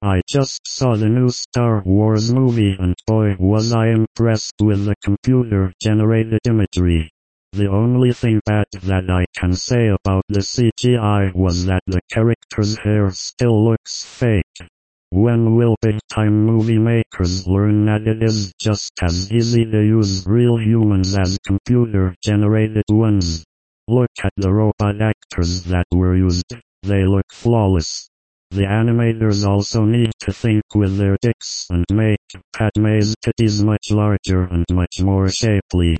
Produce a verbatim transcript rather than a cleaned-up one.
I just saw the new Star Wars movie and boy was I impressed with the computer-generated imagery. The only thing bad that I can say about the C G I was that the character's hair still looks fake. When will big-time movie makers learn that it is just as easy to use real humans as computer-generated ones? Look at the robot actors that were used. They look flawless. The animators also need to think with their dicks and make Padme's titties much larger and much more shapely.